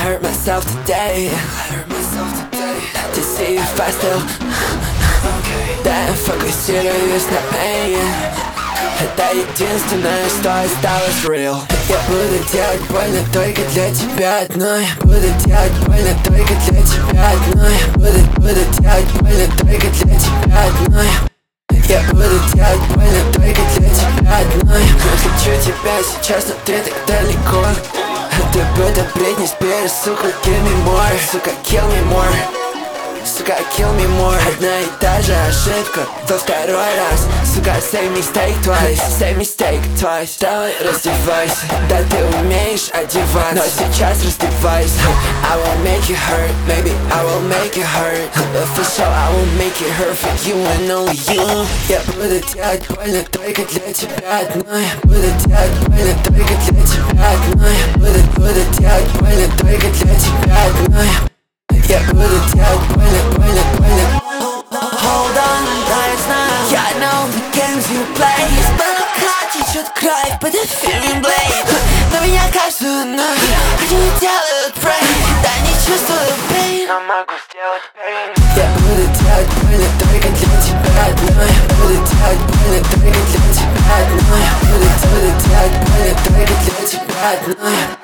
hurt myself today. To see if I still да, фокусируюсь на pain. Это единственное, что осталось real. Я буду делать больно только для тебя одной. Буду делать больно только для тебя одной. Буду делать больно только для тебя одной. Я буду делать больно только для тебя одной. Я хочу тебя сейчас, но ты так далеко. Ты будто Бритни Спирс, сука, give me more. Сука, kill me more. Сука, kill me more. Одна и та же ошибка во второй раз. Сука, say mistake twice. Say mistake twice. Давай раздевайся. Да, ты умеешь одеваться, но сейчас раздевайся. I will make you hurt, maybe I will make you hurt. But for sure I will make it hurt for you and only you. Я буду делать больно только для тебя одной. Буду делать больно только для тебя одной. Буду делать больно только для тебя одной. Я буду делать больно, больно, больно. Hold on, да, я знаю. Я know the games you play. Из потолка течет кровь под эфирным блейд. Но меня каждую ночь они делают pray. Да, не чувствую pain, но могу сделать pain. Я буду делать больно только для тебя одной. Буду делать больно только для тебя одной. Буду делать больно только для тебя одной.